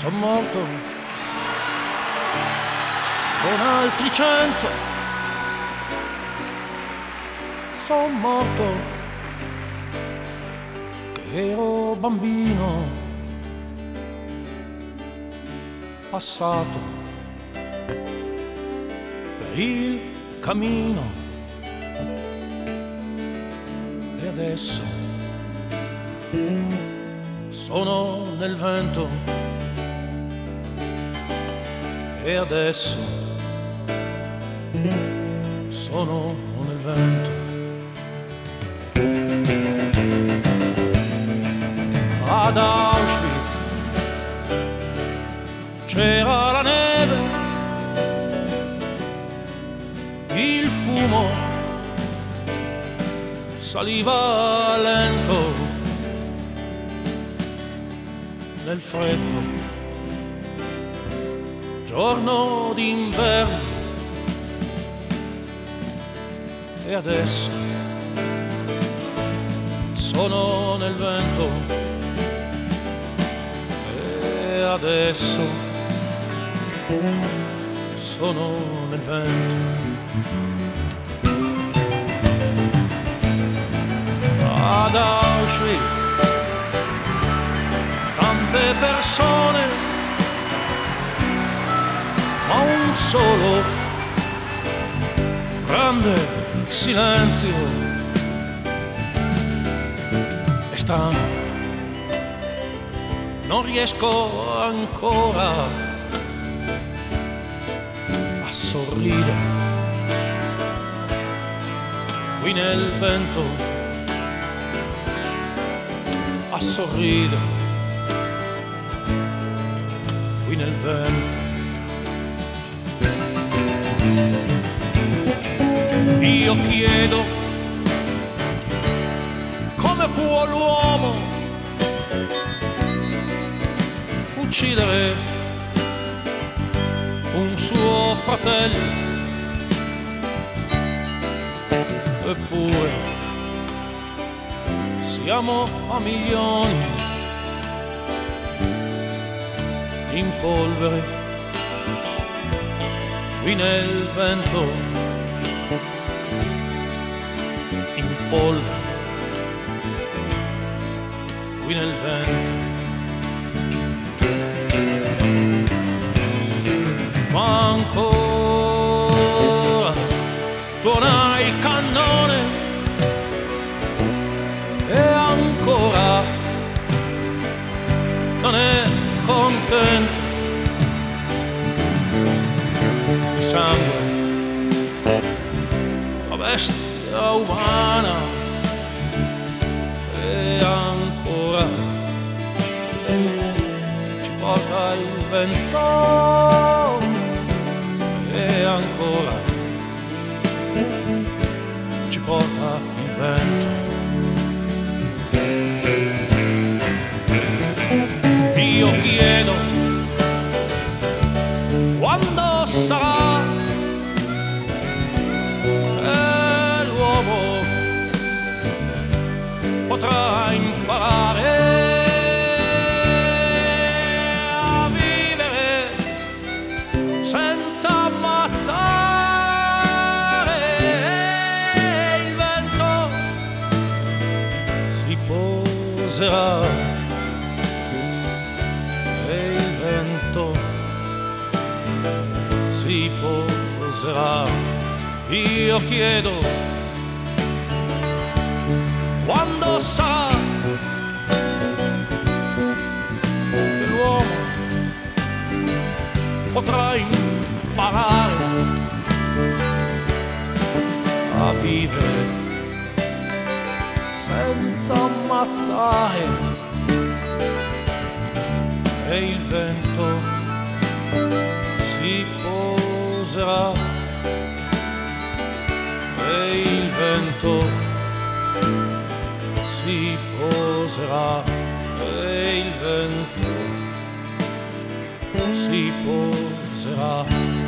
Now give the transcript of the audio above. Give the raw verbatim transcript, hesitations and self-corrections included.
son morto con altri cento, son morto che ero bambino, passato per il cammino e adesso sono nel vento e adesso sono nel vento. Ad Auschwitz c'era la neve, il fumo saliva lento nel freddo giorno d'inverno e adesso sono nel vento e adesso sono nel vento. Ad Auschwitz tante persone, ma un solo grande silenzio e stanco. Non riesco ancora a sorridere qui nel vento, a sorridere qui nel vento. Io chiedo come può l'uomo uccidere un suo fratello, eppure siamo a milioni in polvere qui nel vento, in polvere qui nel vento. Ma ancora tuona il cannone e ancora non è contento di sangue la bestia umana e ancora ci porta il vento e ancora ci porta il vento. Io chiedo quando sarà che l'uomo potrà imparare a vivere senza ammazzare. Il vento si poserà e il vento si poserà. Io chiedo quando sarà che l'uomo potrà imparare a vivere senza ammazzare e il vento si poserà e il vento si poserà e il vento si poserà.